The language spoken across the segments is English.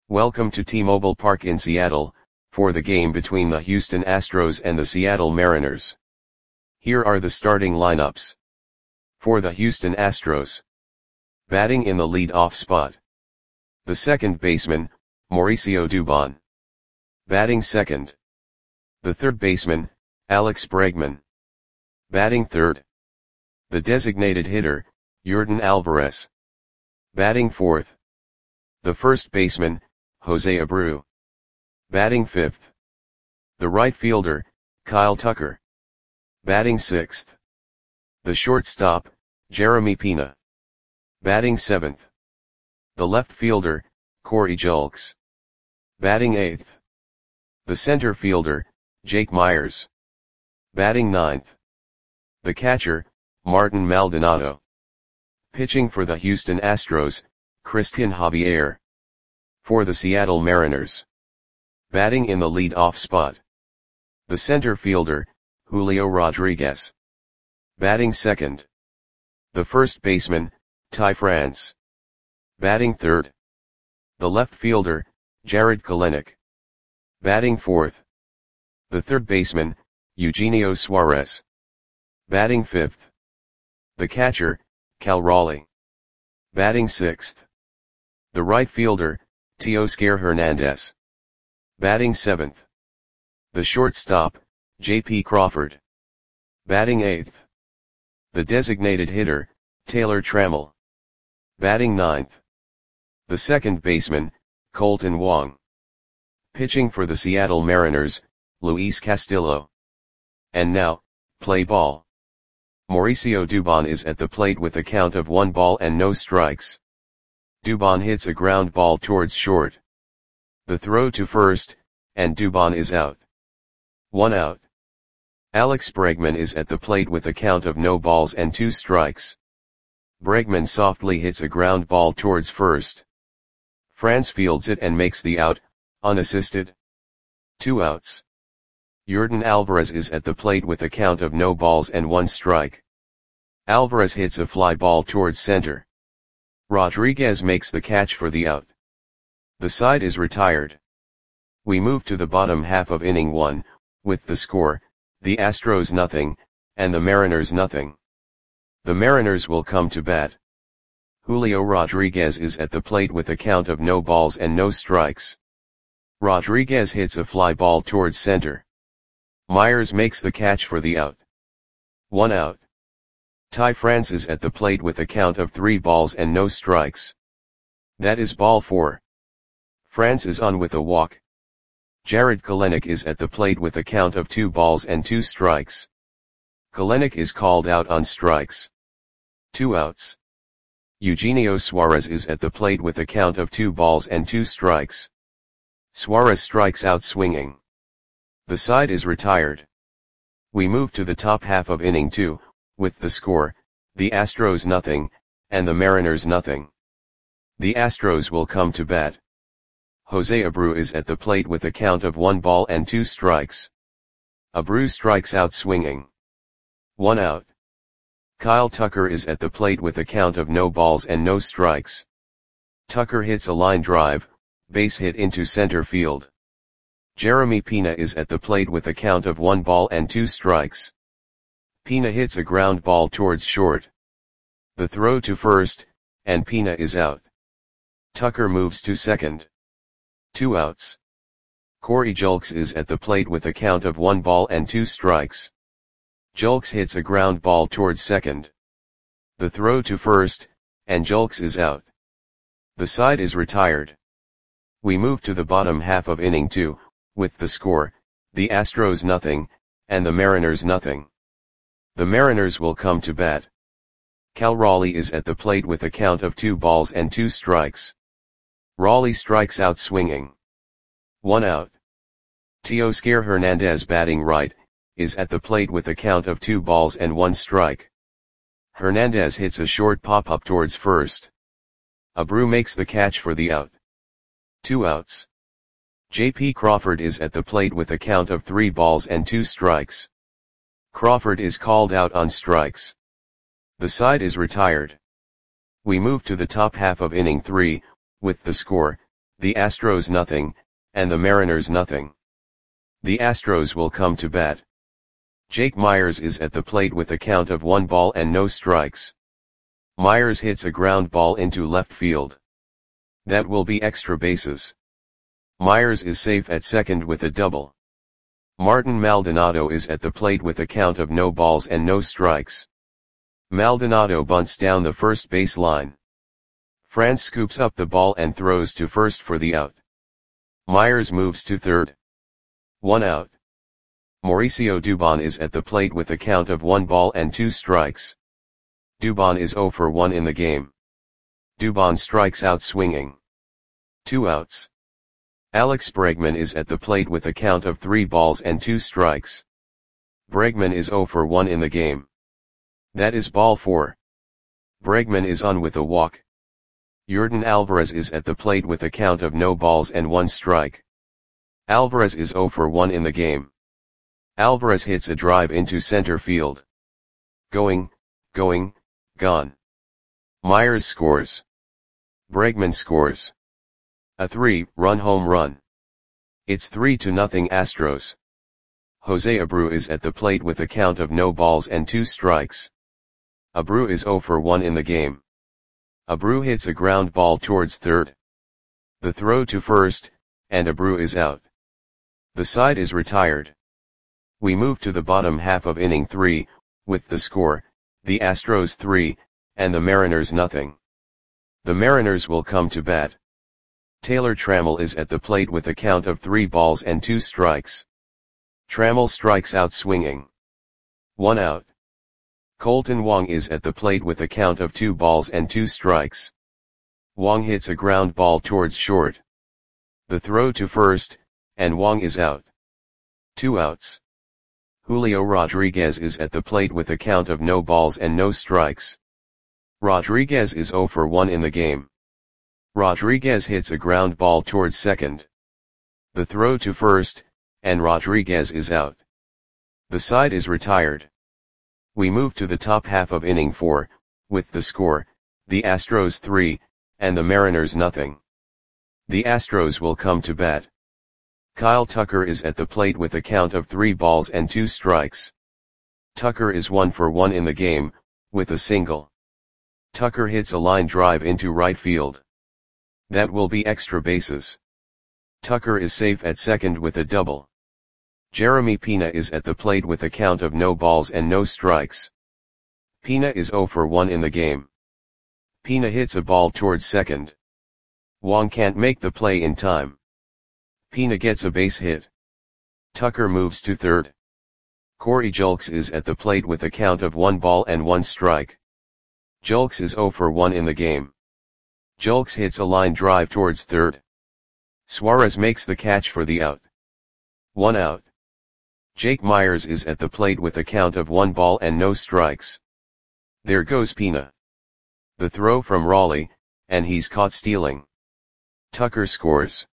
Welcome to T-Mobile Park in Seattle, for the game between the Houston Astros and the Seattle Mariners. Here are the starting lineups. For the Houston Astros. Batting in the lead-off spot. The second baseman, Mauricio Dubon. Batting second. The third baseman, Alex Bregman. Batting third. The designated hitter, Yordan Alvarez. Batting fourth. The first baseman, Jose Abreu. Batting fifth. The right fielder, Kyle Tucker. Batting sixth. The shortstop, Jeremy Pena. Batting seventh. The left fielder, Corey Julks. Batting eighth. The center fielder, Jake Meyers. Batting ninth. The catcher, Martin Maldonado. Pitching for the Houston Astros, Christian Javier. For the Seattle Mariners. Batting in the lead-off spot. The center fielder, Julio Rodriguez. Batting second. The first baseman, Ty France. Batting third. The left fielder, Jarred Kelenic. Batting fourth. The third baseman, Eugenio Suarez. Batting fifth. The catcher, Cal Raleigh. Batting sixth. The right fielder, Teoscar Hernandez. Batting seventh. The shortstop, J.P. Crawford. Batting eighth. The designated hitter, Taylor Trammell. Batting ninth. The second baseman, Colton Wong. Pitching for the Seattle Mariners, Luis Castillo. And now, play ball. Mauricio Dubon is at the plate with a count of 1 ball and no strikes. Dubon hits a ground ball towards short. The throw to first, and Dubon is out. 1 out. Alex Bregman is at the plate with a count of no balls and 2 strikes. Bregman softly hits a ground ball towards first. France fields it and makes the out, unassisted. 2 outs. Yordan Alvarez is at the plate with a count of no balls and 1 strike. Alvarez hits a fly ball towards center. Rodriguez makes the catch for the out. The side is retired. We move to the bottom half of inning 1, with the score, the Astros nothing, and the Mariners nothing. The Mariners will come to bat. Julio Rodriguez is at the plate with a count of no balls and no strikes. Rodriguez hits a fly ball towards center. Meyers makes the catch for the out. 1 out. Ty France is at the plate with a count of 3 balls and no strikes. That is ball 4. France is on with a walk. Jarred Kelenic is at the plate with a count of 2 balls and 2 strikes. Kelenic is called out on strikes. 2 outs. Eugenio Suarez is at the plate with a count of 2 balls and 2 strikes. Suarez strikes out swinging. The side is retired. We move to the top half of inning 2, with the score, the Astros nothing, and the Mariners nothing. The Astros will come to bat. Jose Abreu is at the plate with a count of 1 ball and 2 strikes. Abreu strikes out swinging. 1 out. Kyle Tucker is at the plate with a count of no balls and no strikes. Tucker hits a line drive, base hit into center field. Jeremy Pena is at the plate with a count of 1 ball and 2 strikes. Pena hits a ground ball towards short. The throw to first, and Pena is out. Tucker moves to second. 2 outs. Corey Julks is at the plate with a count of 1 ball and 2 strikes. Julks hits a ground ball towards second. The throw to first, and Julks is out. The side is retired. We move to the bottom half of inning 2, with the score, the Astros nothing, and the Mariners nothing. The Mariners will come to bat. Cal Raleigh is at the plate with a count of 2 balls and 2 strikes. Raleigh strikes out swinging. 1 out. Teoscar Hernandez batting right, is at the plate with a count of 2 balls and 1 strike. Hernandez hits a short pop-up towards first. Abreu makes the catch for the out. 2 outs. J.P. Crawford is at the plate with a count of 3 balls and 2 strikes. Crawford is called out on strikes. The side is retired. We move to the top half of inning 3, with the score, the Astros nothing, and the Mariners nothing. The Astros will come to bat. Jake Meyers is at the plate with a count of 1 ball and no strikes. Meyers hits a ground ball into left field. That will be extra bases. Meyers is safe at second with a double. Martin Maldonado is at the plate with a count of no balls and no strikes. Maldonado bunts down the first base line. France scoops up the ball and throws to first for the out. Meyers moves to third. 1 out. Mauricio Dubon is at the plate with a count of 1 ball and 2 strikes. Dubon is 0 for 1 in the game. Dubon strikes out swinging. 2 outs. Alex Bregman is at the plate with a count of 3 balls and 2 strikes. Bregman is 0 for 1 in the game. That is ball 4. Bregman is on with a walk. Yordan Alvarez is at the plate with a count of no balls and 1 strike. Alvarez is 0 for 1 in the game. Alvarez hits a drive into center field. Going, gone. Meyers scores. Bregman scores. A 3-run home run. It's 3-0 Astros. Jose Abreu is at the plate with a count of no balls and 2 strikes. Abreu is 0 for 1 in the game. Abreu hits a ground ball towards third. The throw to first, and Abreu is out. The side is retired. We move to the bottom half of inning 3, with the score, the Astros 3, and the Mariners nothing. The Mariners will come to bat. Taylor Trammell is at the plate with a count of 3 balls and 2 strikes. Trammell strikes out swinging. 1 out. Colton Wong is at the plate with a count of 2 balls and 2 strikes. Wong hits a ground ball towards short. The throw to first, and Wong is out. 2 outs. Julio Rodriguez is at the plate with a count of no balls and no strikes. Rodriguez is 0 for 1 in the game. Rodriguez hits a ground ball towards second. The throw to first, and Rodriguez is out. The side is retired. We move to the top half of inning 4, with the score, the Astros 3, and the Mariners nothing. The Astros will come to bat. Kyle Tucker is at the plate with a count of 3 balls and 2 strikes. Tucker is 1 for 1 in the game, with a single. Tucker hits a line drive into right field. That will be extra bases. Tucker is safe at second with a double. Jeremy Pena is at the plate with a count of no balls and no strikes. Pena is 0 for 1 in the game. Pena hits a ball towards second. Wong can't make the play in time. Pena gets a base hit. Tucker moves to third. Corey Julks is at the plate with a count of 1 ball and 1 strike. Julks is 0 for 1 in the game. Julks hits a line drive towards third. Suarez makes the catch for the out. 1 out. Jake Meyers is at the plate with a count of 1 ball and no strikes. There goes Pena. The throw from Raleigh, and he's caught stealing. Tucker scores.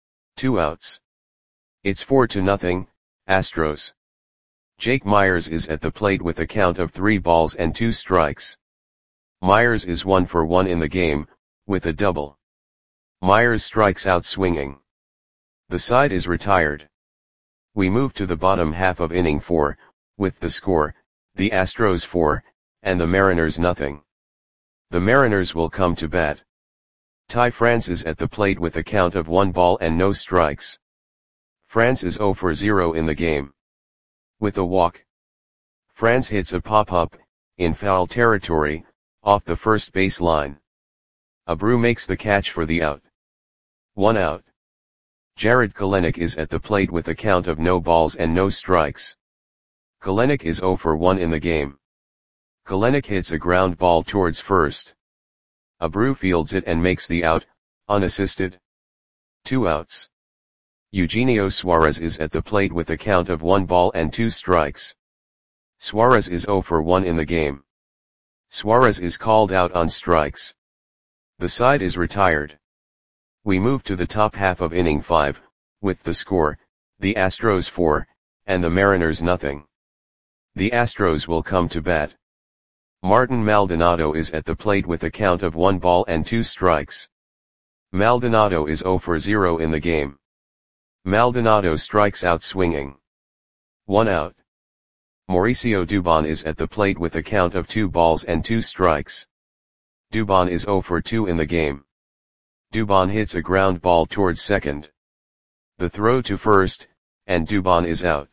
2 outs. It's 4-0, Astros. Jake Meyers is at the plate with a count of 3 balls and 2 strikes. Meyers is 1 for 1 in the game, with a double. Meyers strikes out swinging. The side is retired. We move to the bottom half of inning 4, with the score, the Astros 4, and the Mariners nothing. The Mariners will come to bat. Ty France is at the plate with a count of 1 ball and no strikes. France is 0 for 0 in the game. With a walk. France hits a pop-up, in foul territory, off the first base line. Abreu makes the catch for the out. 1 out. Jared Kelenic is at the plate with a count of no balls and no strikes. Kelenic is 0 for 1 in the game. Kelenic hits a ground ball towards first. Abreu fields it and makes the out, unassisted. 2 outs. Eugenio Suarez is at the plate with a count of 1 ball and 2 strikes. Suarez is 0 for 1 in the game. Suarez is called out on strikes. The side is retired. We move to the top half of inning 5, with the score, the Astros 4, and the Mariners nothing. The Astros will come to bat. Martin Maldonado is at the plate with a count of 1 ball and 2 strikes. Maldonado is 0 for 0 in the game. Maldonado strikes out swinging. 1 out. Mauricio Dubon is at the plate with a count of 2 balls and 2 strikes. Dubon is 0 for 2 in the game. Dubon hits a ground ball towards second. The throw to first, and Dubon is out.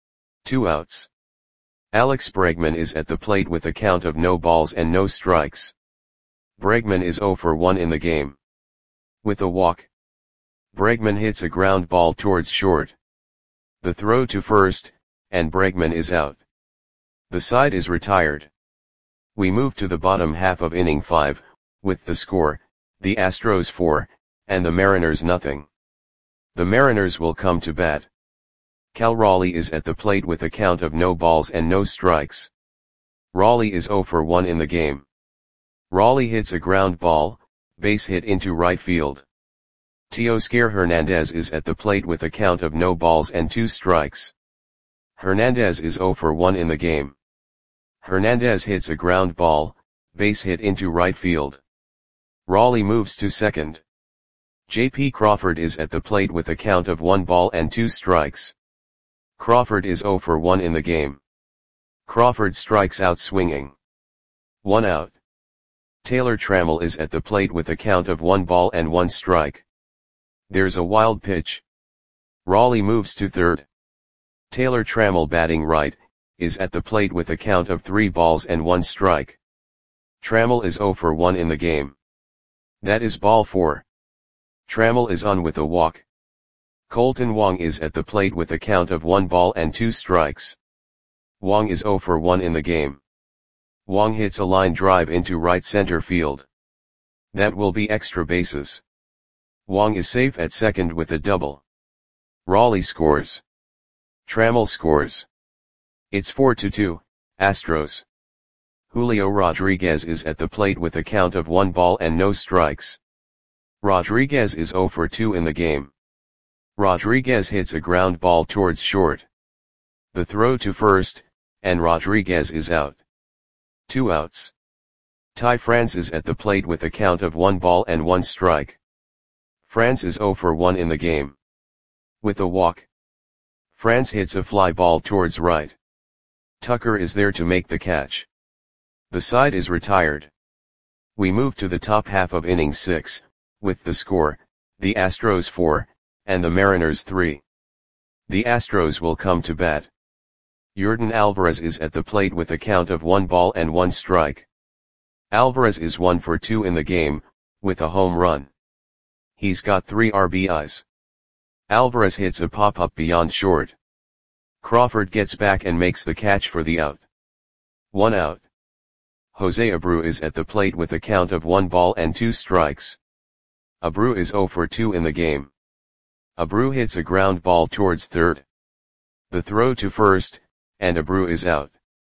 2 outs. Alex Bregman is at the plate with a count of no balls and no strikes. Bregman is 0 for 1 in the game. With a walk. Bregman hits a ground ball towards short. The throw to first, and Bregman is out. The side is retired. We move to the bottom half of inning 5, with the score, the Astros 4, and the Mariners nothing. The Mariners will come to bat. Cal Raleigh is at the plate with a count of no balls and no strikes. Raleigh is 0 for 1 in the game. Raleigh hits a ground ball, base hit into right field. Teoscar Hernandez is at the plate with a count of no balls and 2 strikes. Hernandez is 0 for 1 in the game. Hernandez hits a ground ball, base hit into right field. Raleigh moves to second. J.P. Crawford is at the plate with a count of 1 ball and 2 strikes. Crawford is 0 for 1 in the game. Crawford strikes out swinging. 1 out. Taylor Trammell is at the plate with a count of 1 ball and 1 strike. There's a wild pitch. Raleigh moves to third. Taylor Trammell, batting right, is at the plate with a count of 3 balls and 1 strike. Trammell is 0 for 1 in the game. That is ball 4. Trammell is on with a walk. Colton Wong is at the plate with a count of 1 ball and 2 strikes. Wong is 0 for 1 in the game. Wong hits a line drive into right center field. That will be extra bases. Wong is safe at second with a double. Raleigh scores. Trammell scores. It's 4-2, Astros. Julio Rodriguez is at the plate with a count of 1 ball and no strikes. Rodriguez is 0 for 2 in the game. Rodriguez hits a ground ball towards short. The throw to first, and Rodriguez is out. 2 outs. Ty France is at the plate with a count of 1 ball and 1 strike. France is 0 for 1 in the game. With a walk. France hits a fly ball towards right. Tucker is there to make the catch. The side is retired. We move to the top half of inning 6, with the score, the Astros 4, and the Mariners 3. The Astros will come to bat. Yordan Alvarez is at the plate with a count of 1 ball and 1 strike. Alvarez is 1 for 2 in the game, with a home run. He's got 3 RBIs. Alvarez hits a pop-up beyond short. Crawford gets back and makes the catch for the out. 1 out. Jose Abreu is at the plate with a count of 1 ball and 2 strikes. Abreu is 0 for 2 in the game. Abreu hits a ground ball towards third. The throw to first, and Abreu is out.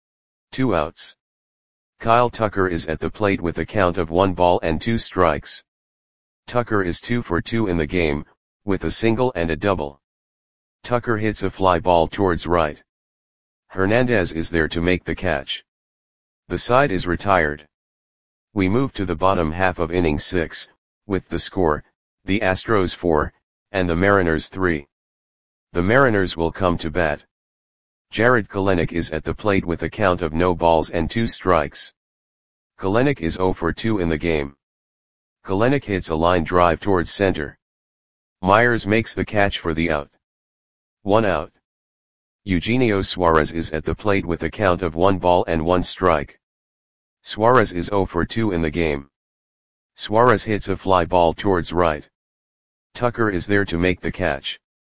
2 outs. Kyle Tucker is at the plate with a count of 1 ball and 2 strikes. Tucker is 2 for 2 in the game, with a single and a double. Tucker hits a fly ball towards right. Hernandez is there to make the catch. The side is retired. We move to the bottom half of inning 6, with the score, the Astros 4, and the Mariners 3. The Mariners will come to bat. Jarred Kelenic is at the plate with a count of no balls and 2 strikes. Kelenic is 0 for 2 in the game. Kelenic hits a line drive towards center. Myers makes the catch for the out. 1 out. Eugenio Suarez is at the plate with a count of 1 ball and 1 strike. Suarez is 0 for 2 in the game. Suarez hits a fly ball towards right. Tucker is there to make the catch.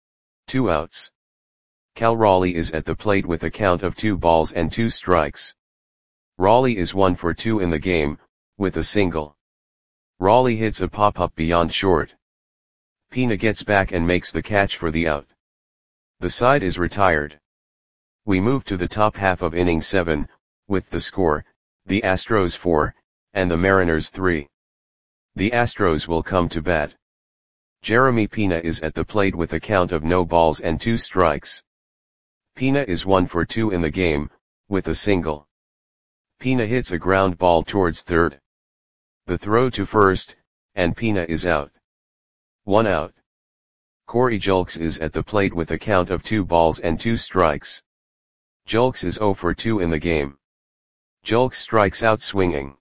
2 outs. Cal Raleigh is at the plate with a count of 2 balls and 2 strikes. Raleigh is 1 for 2 in the game, with a single. Raleigh hits a pop-up beyond short. Pina gets back and makes the catch for the out. The side is retired. We move to the top half of inning 7, with the score, the Astros 4, and the Mariners 3. The Astros will come to bat. Jeremy Pina is at the plate with a count of no balls and 2 strikes. Pina is 1 for 2 in the game, with a single. Pina hits a ground ball towards third. The throw to first, and Pina is out. 1 out. Corey Julks is at the plate with a count of 2 balls and 2 strikes. Julks is 0 for 2 in the game. Julks strikes out swinging.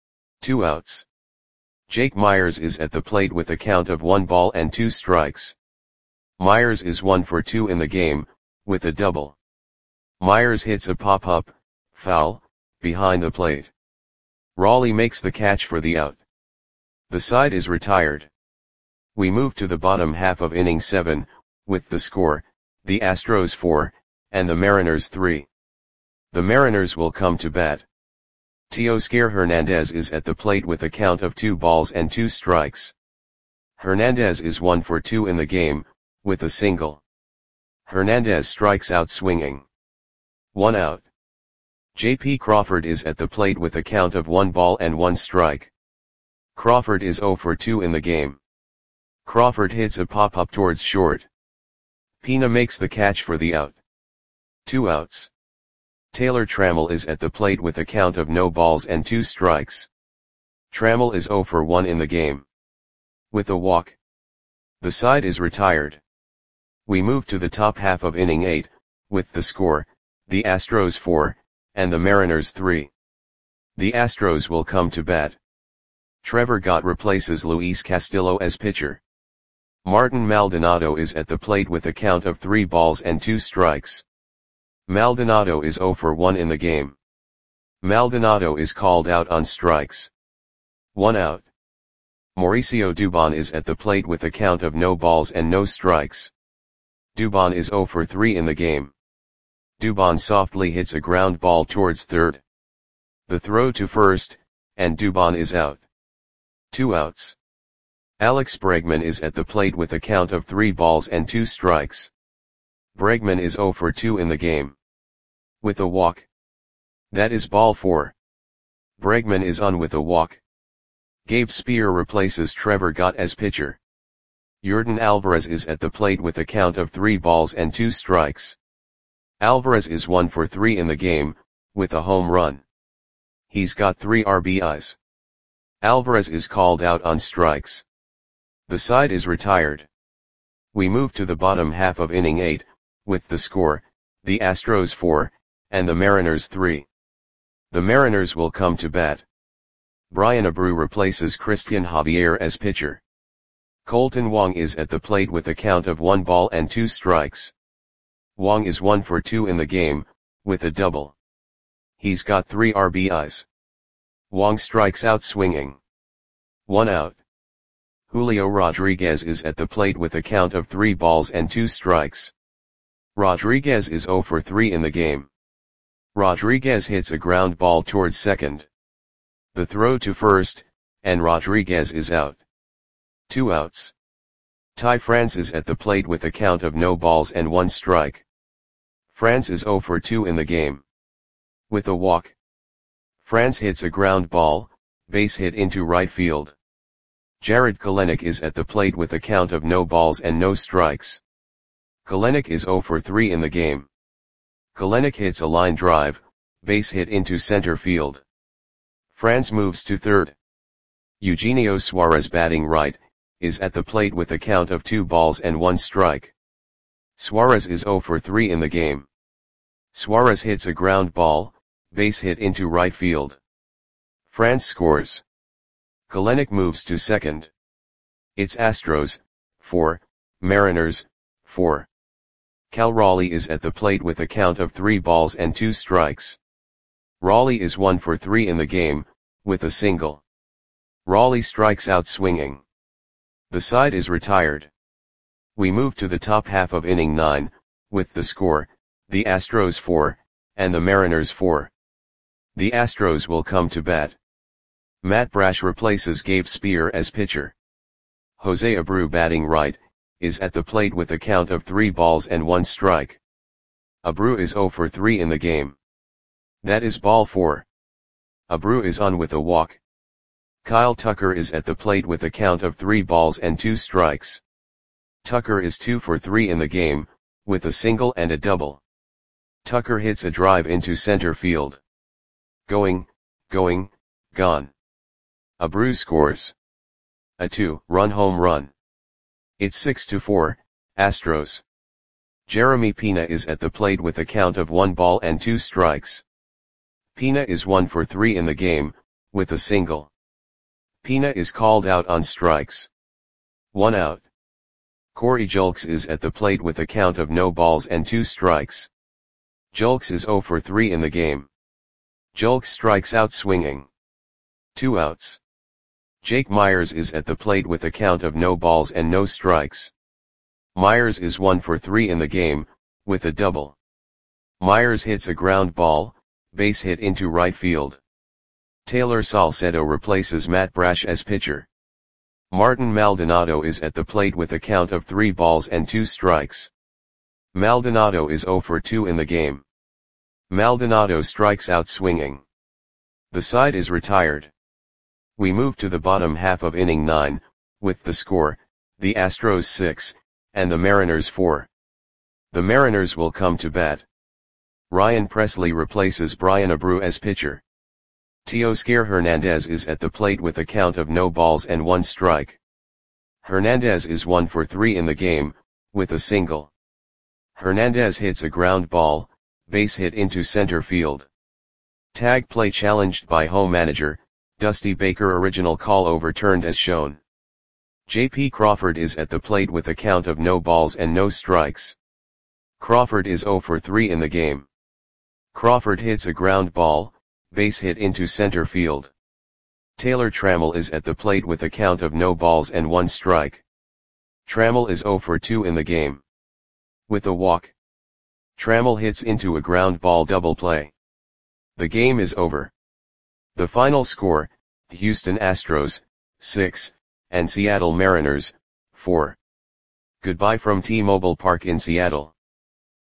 2 outs. Jake Myers is at the plate with a count of 1 ball and 2 strikes. Myers is 1 for 2 in the game, with a double. Myers hits a pop-up, foul, behind the plate. Raleigh makes the catch for the out. The side is retired. We move to the bottom half of inning 7, with the score, the Astros 4, and the Mariners 3. The Mariners will come to bat. Teoscar Hernandez is at the plate with a count of 2 balls and 2 strikes. Hernandez is 1 for 2 in the game, with a single. Hernandez strikes out swinging. 1 out. J.P. Crawford is at the plate with a count of 1 ball and 1 strike. Crawford is 0 for 2 in the game. Crawford hits a pop-up towards short. Pina makes the catch for the out. 2 outs. Taylor Trammell is at the plate with a count of no balls and 2 strikes. Trammell is 0 for 1 in the game. With a walk. The side is retired. We move to the top half of inning 8, with the score, the Astros 4, and the Mariners 3. The Astros will come to bat. Trevor Gott replaces Luis Castillo as pitcher. Martin Maldonado is at the plate with a count of 3 balls and 2 strikes. Maldonado is 0 for 1 in the game. Maldonado is called out on strikes. 1 out. Mauricio Dubon is at the plate with a count of no balls and no strikes. Dubon is 0 for 3 in the game. Dubon softly hits a ground ball towards third. The throw to first, and Dubon is out. 2 outs. Alex Bregman is at the plate with a count of 3 balls and 2 strikes. Bregman is 0 for 2 in the game. With a walk. That is ball 4. Bregman is on with a walk. Gabe Spear replaces Trevor Gott as pitcher. Yordan Alvarez is at the plate with a count of 3 balls and 2 strikes. Alvarez is 1 for 3 in the game, with a home run. He's got 3 RBIs. Alvarez is called out on strikes. The side is retired. We move to the bottom half of inning 8, with the score, the Astros 4, and the Mariners 3. The Mariners will come to bat. Brian Abreu replaces Christian Javier as pitcher. Colton Wong is at the plate with a count of 1 ball and 2 strikes. Wong is 1 for 2 in the game, with a double. He's got 3 RBIs. Wong strikes out swinging. 1 out. Julio Rodriguez is at the plate with a count of 3 balls and 2 strikes. Rodriguez is 0 for 3 in the game. Rodriguez hits a ground ball towards second. The throw to first, and Rodriguez is out. 2 outs. Ty France is at the plate with a count of no balls and 1 strike. France is 0 for 2 in the game. With a walk. France hits a ground ball, base hit into right field. Jared Kelenic is at the plate with a count of no balls and no strikes. Kelenic is 0 for 3 in the game. Kelenic hits a line drive, base hit into center field. France moves to third. Eugenio Suarez batting right, is at the plate with a count of 2 balls and 1 strike. Suarez is 0 for 3 in the game. Suarez hits a ground ball, base hit into right field. France scores. Kelenic moves to second. It's Astros, 4, Mariners, 4. Cal Raleigh is at the plate with a count of 3 balls and 2 strikes. Raleigh is 1 for 3 in the game, with a single. Raleigh strikes out swinging. The side is retired. We move to the top half of inning 9, with the score, the Astros 4, and the Mariners 4. The Astros will come to bat. Matt Brash replaces Gabe Spear as pitcher. Jose Abreu batting right, is at the plate with a count of 3 balls and 1 strike. Abreu is 0 for 3 in the game. That is ball 4. Abreu is on with a walk. Kyle Tucker is at the plate with a count of 3 balls and 2 strikes. Tucker is 2 for 3 in the game, with a single and a double. Tucker hits a drive into center field. Going, gone. Abreu scores a 2-run home run. It's 6-4, Astros. Jeremy Pena is at the plate with a count of 1 ball and 2 strikes. Pena is 1 for 3 in the game, with a single. Pena is called out on strikes. 1 out. Corey Julks is at the plate with a count of no balls and 2 strikes. Julks is 0 for 3 in the game. Julks strikes out swinging. 2 outs. Jake Meyers is at the plate with a count of no balls and no strikes. Meyers is 1 for 3 in the game, with a double. Meyers hits a ground ball, base hit into right field. Taylor Salcedo replaces Matt Brash as pitcher. Martin Maldonado is at the plate with a count of 3 balls and 2 strikes. Maldonado is 0 for 2 in the game. Maldonado strikes out swinging. The side is retired. We move to the bottom half of inning 9, with the score, the Astros 6, and the Mariners 4. The Mariners will come to bat. Ryan Presley replaces Brian Abreu as pitcher. Teoscar Hernandez is at the plate with a count of no balls and 1 strike. Hernandez is 1 for 3 in the game, with a single. Hernandez hits a ground ball, base hit into center field. Tag play challenged by home manager, Dusty Baker. Original call overturned as shown. J.P. Crawford is at the plate with a count of no balls and no strikes. Crawford is 0 for 3 in the game. Crawford hits a ground ball, base hit into center field. Taylor Trammell is at the plate with a count of no balls and 1 strike. Trammell is 0 for 2 in the game. With a walk. Trammell hits into a ground ball double play. The game is over. The final score, Houston Astros, 6, and Seattle Mariners, 4. Goodbye from T-Mobile Park in Seattle.